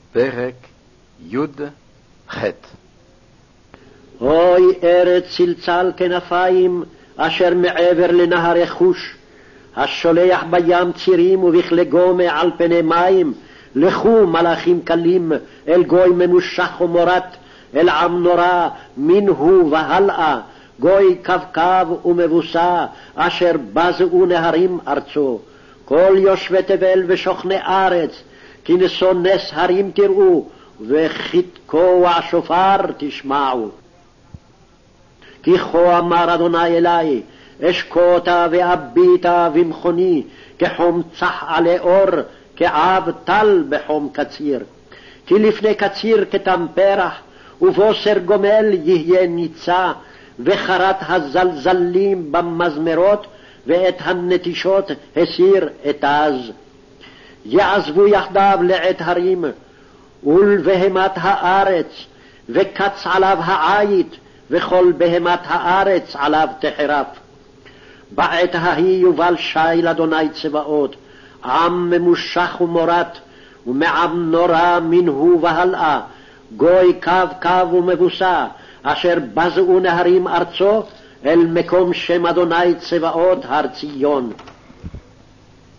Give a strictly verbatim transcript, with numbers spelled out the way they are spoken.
פרק י"ח. אוי ארץ צלצל כנפיים אשר מעבר לנהר חוש, השולח בים צירים ובכלי גומה על פני מים. לכו מלאכים קלים אל גוי ממושך ומורת, אל עם נורא מנהו והלאה, גוי קבקב ומבוסה אשר בזעו נהרים ארצו. כל יושבי תבל ושוכני ארץ, כי נשוא נס הרים תראו, וכתקוע שופר תשמעו. כי כה אמר אדוני אלי, אשקוטה ואביטה במכוני, כחום צח עלי אור, כעב טל בחום קציר. כי לפני קציר כתם פרח, ובוסר גומל יהיה ניצה, וחרת הזלזלים במזמרות, ואת הנטישות הסיר אתז. יעזבו יחדיו לעת הרים, ולבהמת הארץ, וקץ עליו העית, וכל בהמת הארץ עליו תחרף. בעת ההיא יובל שי לאדוני צבאות, עם ממושך ומורת, ומעם נורא מנהו והלאה, גוי קו קו ומבוסה, אשר בזעו נהרים ארצו, אל מקום שם אדוני צבאות הר ציון.